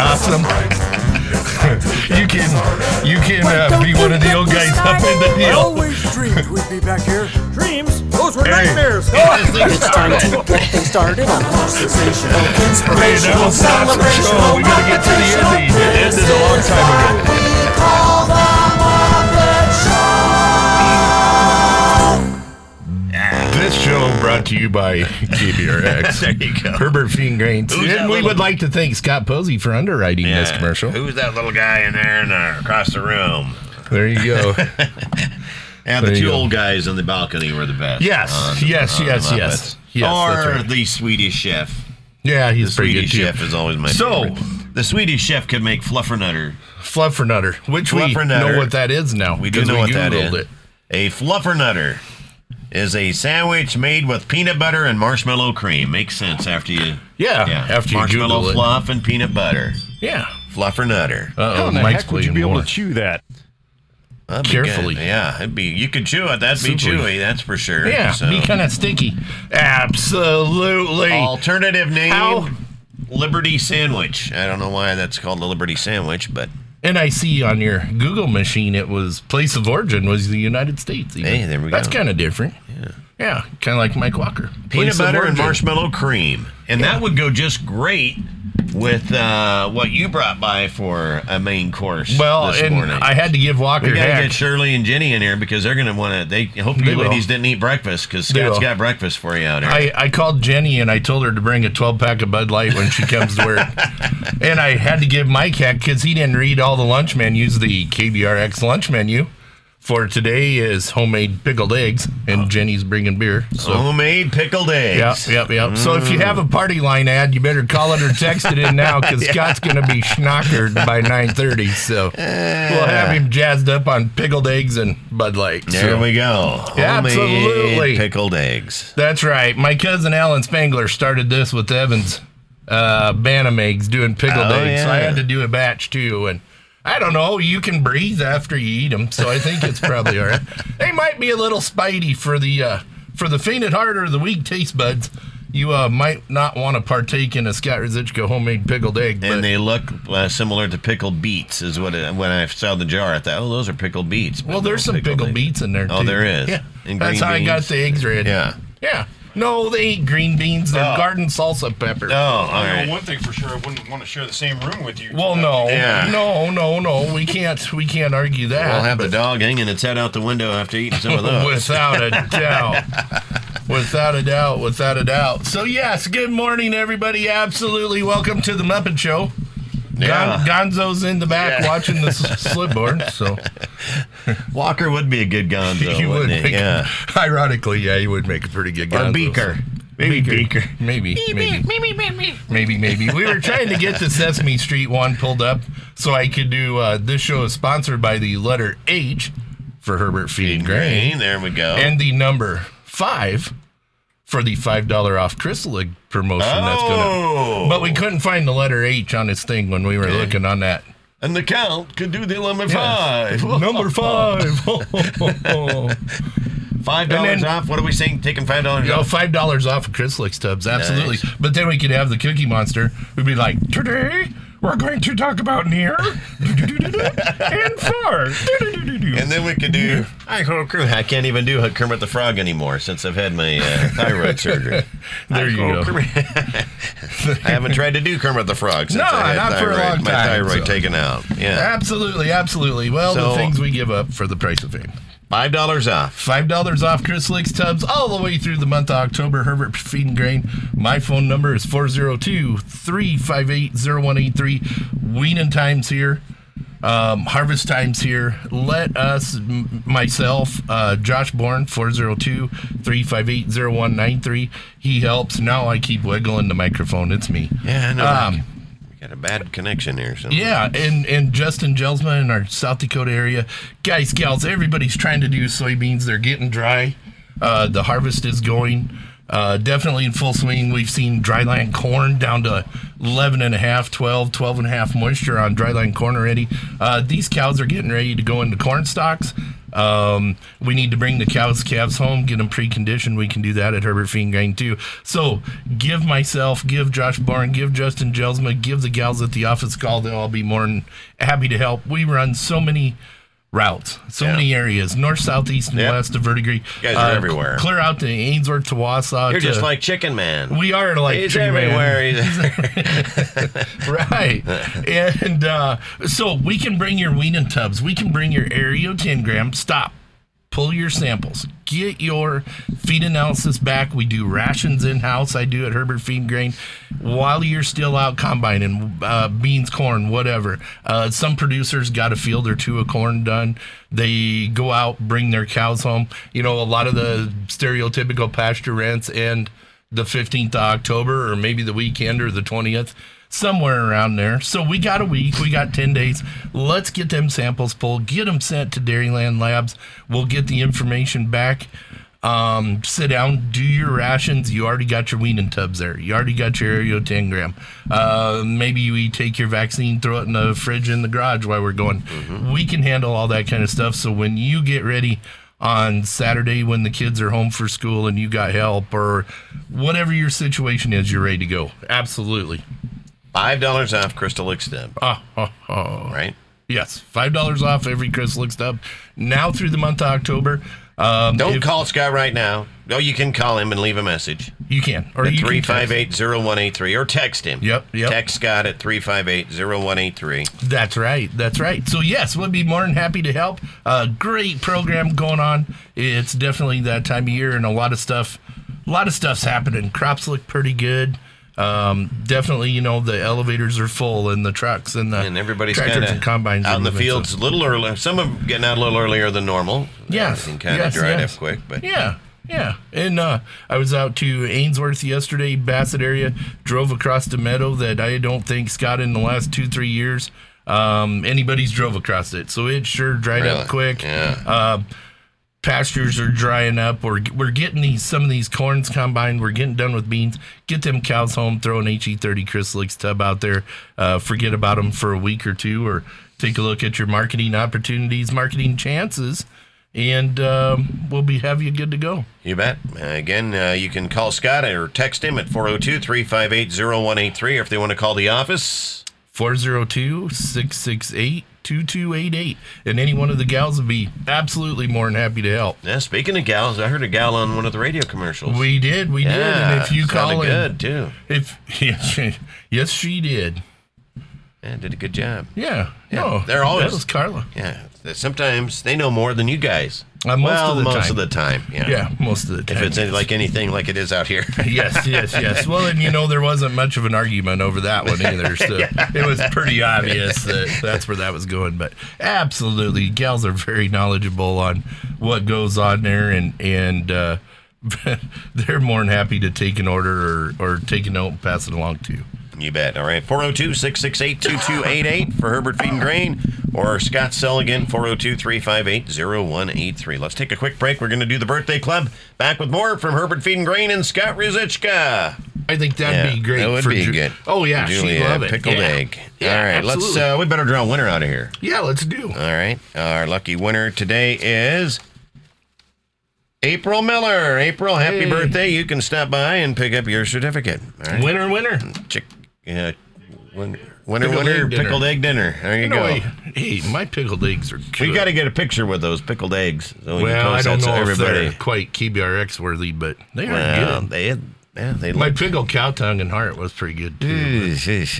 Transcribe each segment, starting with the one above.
awesome? You can be one of the old guys up in the I deal. always dreamed we'd be back here. Dreams? Those were Hey. nightmares. It's time to get things started on sensational, Hey, that inspirational, was an awesome show. We gotta get to the ending. It ended a long time ago. This show brought to you by KBRX. There you go. Herbert Fiend Grains. Who's that And we little- would like to thank Scott Posey for underwriting this commercial. Who's that little guy in there across the room? There you go. And There the you two go. old guys in the balcony were the best. Yes, yes. Yes, Or that's right. the Swedish chef. Yeah, The he's pretty good Swedish too. chef is always my So- favorite. The Swedish chef could make fluffernutter. Fluffernutter, which we Fluffernutter. know what that is now. We do 'cause know what that Googled is. it. A fluffernutter is a sandwich made with peanut butter and marshmallow cream. Makes sense after you... Yeah, after you marshmallow Google it. fluff and peanut butter. Yeah. Fluffernutter. Uh-oh, How in the Mike's heck would you playing be able more. to chew that? That'd be Carefully. good. Yeah, it'd be. You could chew it. That'd be Super. chewy. That's for sure. Yeah, So. be kind of sticky. Absolutely. Alternative name: How- Liberty Sandwich. I don't know why that's called the Liberty Sandwich, but And I see on your Google machine, it was place of origin was the United States. even. Hey, there we That's go. kind of different. Yeah, kind of like Mike Walker. peanut Place of butter and origin. marshmallow cream, and that would go just great with what you brought by for a main course. Well, this and morning. I had to give Walker We gotta heck. get Shirley and Jenny in here because they're gonna want to. They hope They you will. ladies didn't eat breakfast because They Scott's will. got breakfast for you out there. I called Jenny and I told her to bring a 12-pack of Bud Light when she comes to work. And I had to give Mike heck because he didn't read all the lunch menus. The KBRX lunch menu for today is homemade pickled eggs, and Jenny's bringing beer. So. Homemade pickled eggs. Yep. So if you have a party line ad, you better call it or text it in now because Scott's going to be schnockered by 9:30. So we'll have him jazzed up on pickled eggs and Bud Light. There So we go. Yeah, Homemade absolutely. pickled eggs. that's right. My cousin Alan Spangler started this with Evans Bantam eggs doing pickled Oh, eggs. So I yeah. had to do a batch too. And I don't know, you can breathe after you eat them, so I think it's probably all right. They might be a little spidey for the faint at heart or the weak taste buds. You might not want to partake in a Scott Rosichka homemade pickled egg. But And they look similar to pickled beets, is what when I saw the jar, I thought, oh, those are pickled beets. But well, there's no, some pickled eggs. beets in there too. Oh, there is. Yeah, And that's green how I got beans. the eggs ready. Yeah. Yeah. No, they ain't green beans. They're Oh. garden salsa pepper. Oh, all I right. know one thing for sure, I wouldn't want to share the same room with you. Well, no, Yeah. no, we can't argue that. We'll have the but dog hanging its head out the window after eating some of those. without a doubt, without a doubt. So yes, good morning, everybody. Absolutely, welcome to the Muppet Show. Yeah. Gonzo's in the back Yeah. watching the slipboard. So Walker would be a good gonzo, he would wouldn't he? make, Yeah. ironically, yeah, he would make a pretty good Or Gonzo. Beaker. Maybe Beaker. Maybe. We were trying to get the Sesame Street one pulled up so I could do. This show is sponsored by the letter H for Herbert Feed Grain There we go. and the number 5 for the $5 off Crystal Egg promotion. That's gonna. But we couldn't find the letter H on his thing when we were looking on that. And the count could do the number 5. Number 5. $5 And then- off. What are we saying? Taking $5 Oh, off. $5 off of Crystal Egg tubs, absolutely. Nice. But then we could have the Cookie Monster. We'd be like, today we're going to talk about near and far. And then we could do. I can't even do Kermit the Frog anymore since I've had my thyroid surgery. There you go. I haven't tried to do Kermit the Frog since No, I had not for a long my time, thyroid so. taken out. Yeah, Absolutely. Well, So- the things we give up for the price of fame. $5 off. $5 off Chris Licks tubs all the way through the month of October. Herbert Feed and Grain. My phone number is 402-358-0183. Weaning time's here. Harvest time's here. Let us, myself, Josh Bourne, 402-358-0193. He helps. Now I keep wiggling the microphone. It's me. Yeah, I know. We got a bad connection here. Somewhere. Yeah, and Justin Gelsman in our South Dakota area. Guys, gals, everybody's trying to do soybeans. They're getting dry. The harvest is going definitely in full swing. We've seen dryland corn down to 11.5, 12.5 moisture on dryland corn already. These cows are getting ready to go into corn stalks. We need to bring the calves home, get them preconditioned. We can do that at Herbert Feed and Grain too. So give myself, give Josh Bourne, give Justin Gelsma, give the gals at the office a call. They'll all be more than happy to help. We run so many routes, so many areas, north, south, east, and west of Verdigris. You guys are everywhere. Clear out to Ainsworth, to Wausau. You're just like Chicken Man. We are like He's Chicken Man. everywhere. Right. And so we can bring your weaning tubs. We can bring your Aereo 10 gram. Stop. Pull your samples. Get your feed analysis back. We do rations in-house. I do at Herbert Feed and Grain. While you're still out combining beans, corn, whatever. Some producers got a field or two of corn done. They go out, bring their cows home. You know, a lot of the stereotypical pasture rents end the 15th of October or maybe the weekend or the 20th. Somewhere around there. So we got a week. We got 10 days. Let's get them samples pulled. Get them sent to Dairyland Labs. We'll get the information back. Sit down. Do your rations. You already got your weaning tubs there. You already got your Aereo 10 gram. Maybe we take your vaccine, throw it in the fridge in the garage while we're going. Mm-hmm. We can handle all that kind of stuff. So when you get ready on Saturday when the kids are home for school and you got help or whatever your situation is, you're ready to go. Absolutely. $5 off Crystal Lick Stub. Right? Yes, $5 off every Crystal Lick Stub. Now through the month of October. Don't call Scott right now. No, you can call him and leave a message. You can. Or at you 358-0183 or text him. Yep. Text Scott at 358-0183. That's right. So, yes, we'll be more than happy to help. Great program going on. It's definitely that time of year and a lot of stuff's happening. Crops look pretty good. Definitely, you know, the elevators are full and the trucks and everybody's tractors and combines out in the fields a little early. Some of them getting out a little earlier than normal. Yes. Everything kind of dried up quick. But yeah. And I was out to Ainsworth yesterday, Bassett area, drove across the meadow that I don't think, Scott, in the last 2-3 years, anybody's drove across it. So it sure dried up quick. Yeah. Pastures are drying up. We're getting some of these corns combined. We're getting done with beans. Get them cows home. Throw an HE30 Crystal Lick tub out there. Forget about them for a week or two, or take a look at your marketing opportunities, marketing chances, and we'll have you good to go. You bet. Again, you can call Scott or text him at 402-358-0183, or if they want to call the office, 402-668-2288, and any one of the gals will be absolutely more than happy to help. Yeah, speaking of gals, I heard a gal on one of the radio commercials. We did, and if you call good too. Yes, she did. Yeah, did a good job. Yeah. No, they're always. That was Carla. Yeah, sometimes they know more than you guys. Most of the time. Yeah, most of the time. If it's like anything like it is out here. Yes. Well, and there wasn't much of an argument over that one either. So it was pretty obvious that that's where that was going. But absolutely, gals are very knowledgeable on what goes on there, and they're more than happy to take an order or take a note and pass it along to you. You bet. All right, 402-668-2288 for Herbert Feed and Grain, or Scott Selligan, 402-358-0183. Let's take a quick break. We're going to do the birthday club. Back with more from Herbert Feed and Grain and Scott Ruzicka. I think that'd be great. That would be good. Oh, yeah. Julia, she'd love it. Pickled egg. Yeah, all right, absolutely. we better draw a winner out of here. Yeah, let's do. All right. Our lucky winner today is April Miller. April, happy birthday. You can stop by and pick up your certificate. All right. Winner. Winner, pickled egg dinner. There you go. Hey, my pickled eggs are good. We got to get a picture with those pickled eggs. So I don't know if they're quite KBRX worthy, but they are good. They my pickled cow tongue and heart was pretty good too.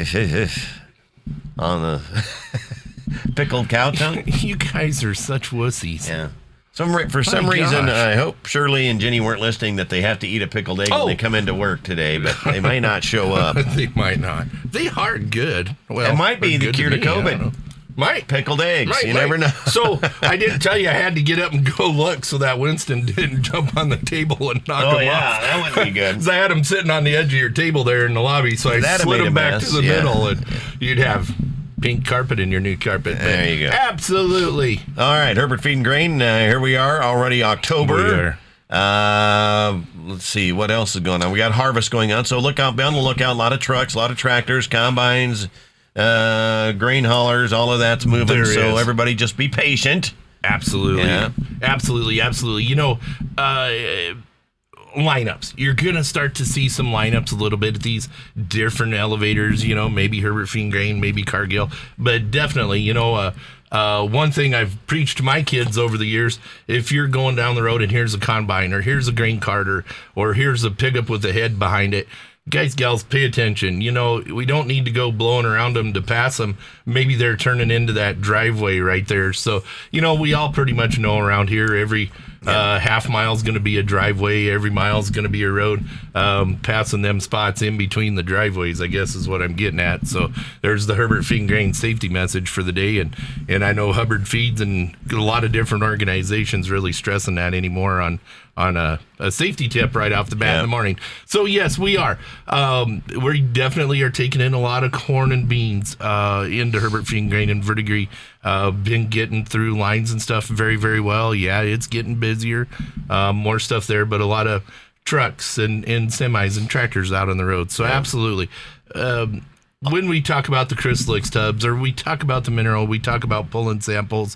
On the pickled cow tongue? You guys are such wussies. Yeah. For some reason, I hope Shirley and Jenny weren't listening that they have to eat a pickled egg when they come into work today, but they might not show up. They might not. They are good. Well, it might be the cure to COVID. Might. Pickled eggs. You never know. So I didn't tell you I had to get up and go look so that Winston didn't jump on the table and knock him off. That wouldn't be good. Because I had him sitting on the edge of your table there in the lobby, so I slid him back to the middle, and you'd have pink carpet in your new carpet. There you go. Absolutely. All right, Herbert Feed and Grain. Here we are, already October. We are. Let's see, what else is going on? We got harvest going on, so be on the lookout. A lot of trucks, a lot of tractors, combines, grain haulers, all of that's moving. So everybody just be patient. Absolutely. Yeah. Absolutely. You know, lineups. You're going to start to see some lineups a little bit at these different elevators, you know, maybe Herbert Fiend Grain, maybe Cargill, but definitely, you know, one thing I've preached to my kids over the years, if you're going down the road and here's a combine or here's a grain carter or here's a pickup with a head behind it, guys, gals, pay attention. You know, we don't need to go blowing around them to pass them. Maybe they're turning into that driveway right there. So, you know, we all pretty much know around here every half mile is going to be a driveway. Every mile is going to be a road. Passing them spots in between the driveways, I guess, is what I'm getting at. So there's the Herbert Fiend Grain safety message for the day. And I know Hubbard Feeds and a lot of different organizations really stressing that anymore on a safety tip right off the bat in the morning. So, yes, we are. We definitely are taking in a lot of corn and beans into Herbert Fiend Grain and Verdigris. Been getting through lines and stuff very, very well. Yeah, it's getting busier. More stuff there, but a lot of trucks and semis and tractors out on the road. So, absolutely. When we talk about the Crystalyx tubs or we talk about the mineral, we talk about pulling samples,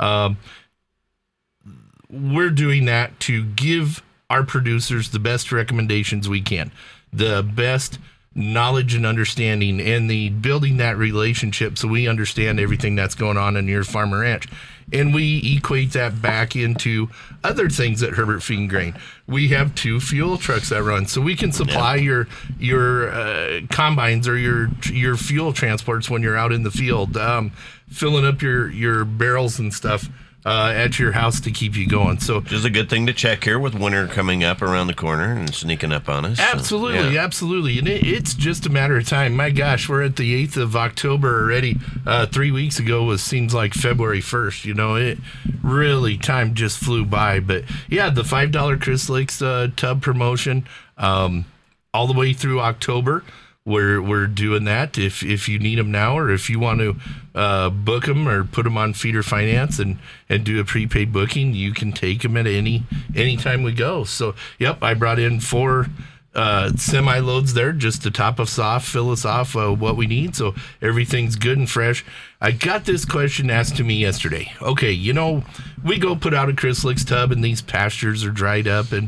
we're doing that to give our producers the best recommendations we can, the best knowledge and understanding, and the building that relationship so we understand everything that's going on in your farm or ranch. And we equate that back into other things at Herbert Fiend Grain. We have 2 fuel trucks that run, so we can supply your combines or your fuel transports when you're out in the field, filling up your barrels and stuff at your house to keep you going. So, which is a good thing to check here with winter coming up around the corner and sneaking up on us. Absolutely, absolutely. And it's just a matter of time. My gosh, we're at the 8th of October already. 3 weeks ago seems like February 1st. You know, it really, time just flew by. But yeah, the $5 Crystalyx tub promotion all the way through October. We're doing that if you need them now, or if you want to book them or put them on Feeder Finance and do a prepaid booking, you can take them at any time we go. So, yep, I brought in 4 semi loads there just to top us off, fill us off what we need, so everything's good and fresh. I got this question asked to me yesterday. Okay, you know, we go put out a Crystalyx tub and these pastures are dried up and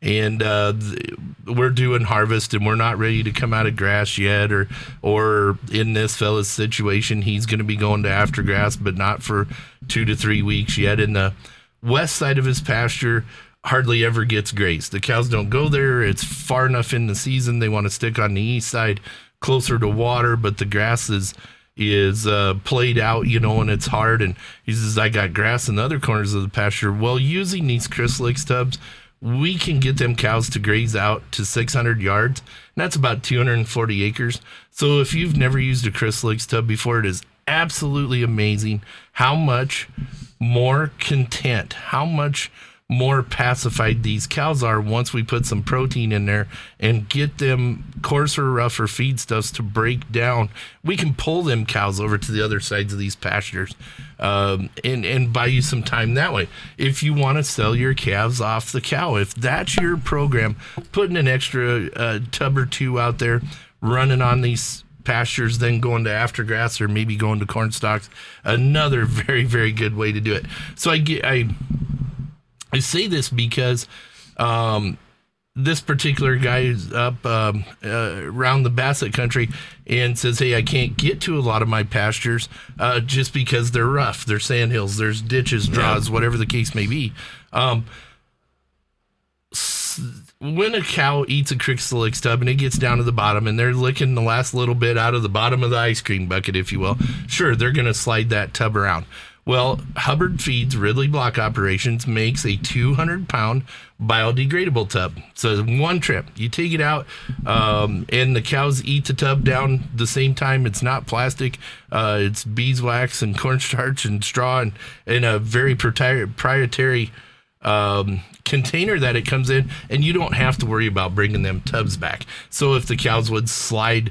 we're doing harvest and we're not ready to come out of grass yet, or in this fella's situation, he's going to be going to after grass, but not for 2 to 3 weeks yet. In the west side of his pasture, hardly ever gets grazed. The cows don't go there. It's far enough in the season. They want to stick on the east side, closer to water, but the grass is played out, you know, and it's hard. And he says, I got grass in the other corners of the pasture. Well, using these Crystalyx tubs, we can get them cows to graze out to 600 yards, and that's about 240 acres. So if you've never used a Crystalyx tub before, it is absolutely amazing how much more content, how much more pacified these cows are once we put some protein in there and get them coarser, rougher feedstuffs to break down. We can pull them cows over to the other sides of these pastures and buy you some time that way. If you want to sell your calves off the cow, if that's your program, putting an extra tub or 2 out there, running on these pastures, then going to after grass or maybe going to corn stalks, another very, very good way to do it. So I say this because this particular guy is up around the Bassett country and says, hey, I can't get to a lot of my pastures just because they're rough. There's sandhills, there's ditches, draws, whatever the case may be. When a cow eats a Crystalyx tub and it gets down to the bottom and they're licking the last little bit out of the bottom of the ice cream bucket, if you will, sure, they're going to slide that tub around. Well, Hubbard Feeds Ridley Block Operations makes a 200-pound biodegradable tub. So one trip, you take it out, and the cows eat the tub down the same time. It's not plastic. It's beeswax and cornstarch and straw and a very proprietary container that it comes in, and you don't have to worry about bringing them tubs back. So if the cows would slide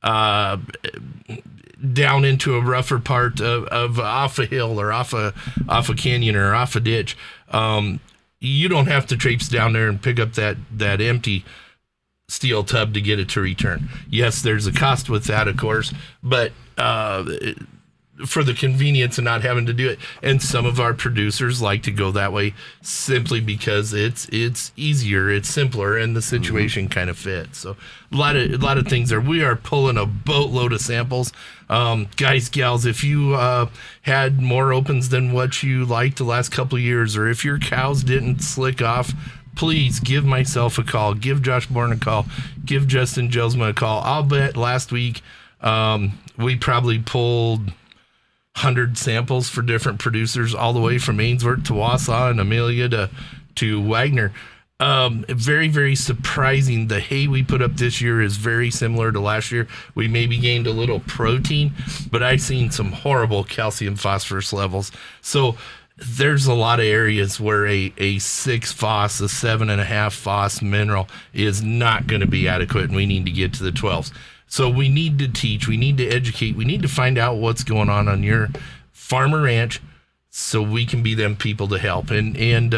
down into a rougher part of off a hill or off a canyon or off a ditch, you don't have to traipse down there and pick up that empty steel tub to get it to return. Yes, there's a cost with that, of course, but for the convenience of not having to do it. And some of our producers like to go that way simply because it's easier, it's simpler, and the situation kind of fits. So a lot of things there. We are pulling a boatload of samples. Guys, gals, if you had more opens than what you liked the last couple of years, or if your cows didn't slick off, please give myself a call. Give Josh Bourne a call. Give Justin Jelsma a call. I'll bet last week we probably pulled 100 samples for different producers all the way from Ainsworth to Wausau and Amelia to Wagner. Very, very surprising. The hay we put up this year is very similar to last year. We maybe gained a little protein, but I've seen some horrible calcium phosphorus levels. So there's a lot of areas where a 6 phos, a 7.5 phos mineral is not going to be adequate, and we need to get to the 12s. So we need to teach, we need to educate, we need to find out what's going on your farm or ranch so we can be them people to help. And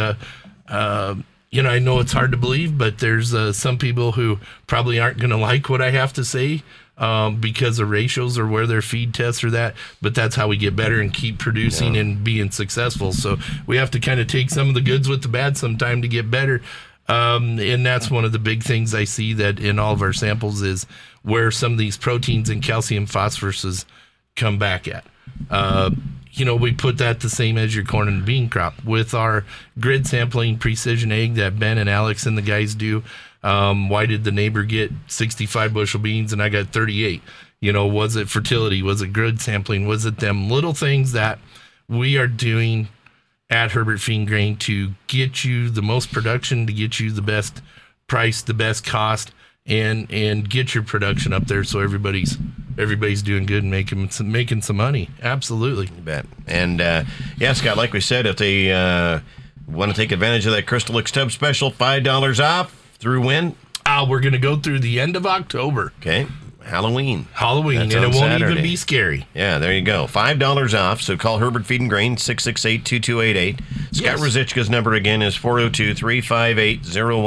I know it's hard to believe, but there's some people who probably aren't going to like what I have to say because of ratios or where their feed tests or that, but that's how we get better and keep producing and being successful. So we have to kind of take some of the goods with the bad sometime to get better. And that's one of the big things I see that in all of our samples is where some of these proteins and calcium phosphoruses come back at. We put that the same as your corn and bean crop. With our grid sampling precision egg that Ben and Alex and the guys do, why did the neighbor get 65 bushel beans and I got 38? Was it fertility? Was it grid sampling? Was it them little things that we are doing at Herbert Feed & Grain to get you the most production, to get you the best price, the best cost, and get your production up there so everybody's doing good and making some money. Absolutely. You bet. And Scott, like we said, if they want to take advantage of that Crystal X Tub special, $5 off through when? We're going to go through the end of October. Okay. Halloween. And it won't Saturday. even be scary. Yeah, there you go. $5 off. So call Herbert Feed & Grain, 668-2288. Scott Rosichka's number again is 402-358-0183,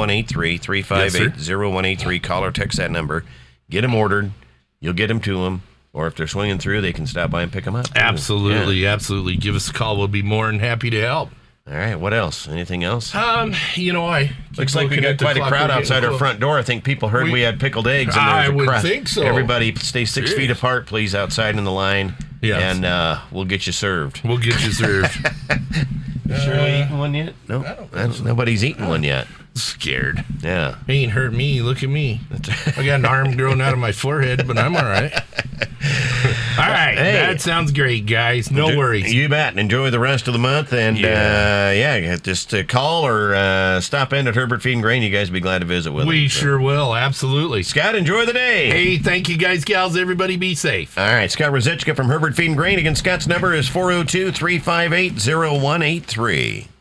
358-0183. Call or text that number. Get them ordered. You'll get them to them. Or if they're swinging through, they can stop by and pick them up. Absolutely. Give us a call. We'll be more than happy to help. All right, what else? Anything else? I looks like we got quite a crowd outside our front door. I think people heard we had pickled eggs. And I would think so. Everybody stay 6 feet apart, please, outside in the line. Yes. And we'll get you served. We'll get you served. Shirley eaten one yet? No, nobody's eaten one yet. Scared. Yeah. He ain't hurt me. Look at me. I got an arm growing out of my forehead, but I'm all right. All right. Hey, that sounds great, guys. No worries. You bet. Enjoy the rest of the month. And, just call or stop in at Herbert Feed & Grain. You guys will be glad to visit with us. We sure will. Absolutely. Scott, enjoy the day. Hey, thank you, guys, gals. Everybody be safe. All right. Scott Rosichka from Herbert Feed & Grain. Again, Scott's number is 402-358-0183.